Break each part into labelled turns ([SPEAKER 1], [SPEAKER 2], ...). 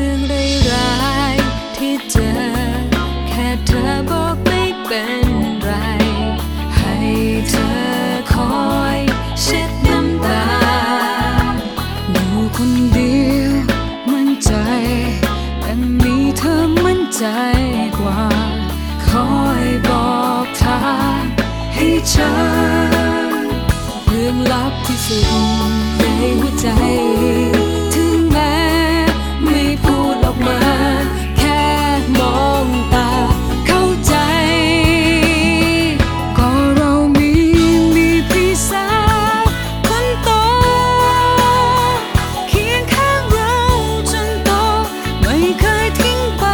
[SPEAKER 1] รื่องร้ายๆที่เจอแค่เธอบอกไม่เป็นไรให้เธอคอยเช็ดน้ำตาอยู่คนเดียวมั่นใจแต่มีเธอมั่นใจกว่าคอยบอกทางให้ฉันเรื่องลับที่สุดในหัวใจถึงแม้ไม่พูดออกมาแค่มองตาเข้าใจก็เรามีพี่สาวคนโตเคียงข้างเราจนโตไม่เคยทิ้งไป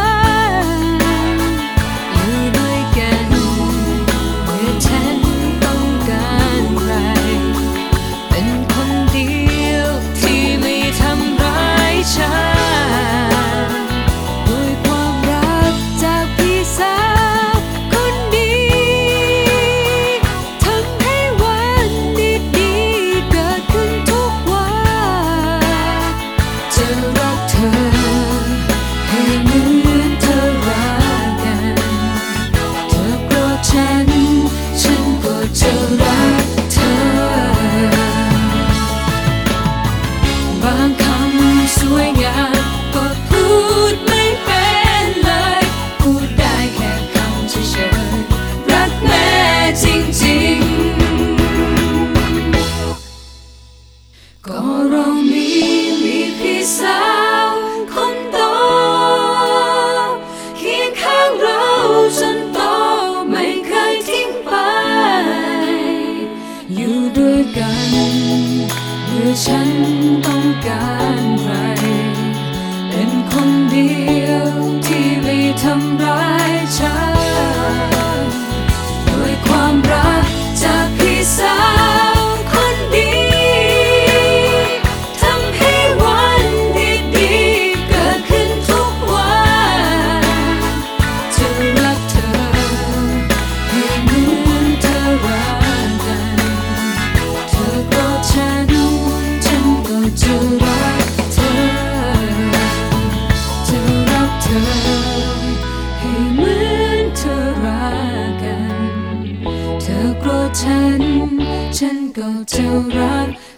[SPEAKER 1] อยู่ด้วยกันเมื่อฉันต้องการใครเป็นคนเดียวที่ไม่ทำร้ายฉันด้วยความรักจากพี่สาวคนดีทำให้วันดีๆเกิดขึ้นทุกวันจะรักเธอให้เหมือนเธอรักกันเธอโกรธฉันก็จะรักเธอบางคำสวยงามก็พูดไม่เป็นเลยพูดได้แค่คำเฉยๆรักแม่จริงๆก็เรามีพี่สาวคนโตเคียงข้างเราจนโตไม่เคยทิ้งไปอยู่ด้วยกันเมื่อฉันต้องการใครเป็นคนเดียวที่ไม่ทำร้ายฉันด้วยความรักจากพี่สาวคนดีทำให้วันดีๆเกิดขึ้นทุกวันจะรักเธอให้เหมือนเธอรักกันเธอโกรธฉันก็จะรักเธอจะรักเธอให้เหมือนเธอรักกันเธอโกรธฉันก็จะรัก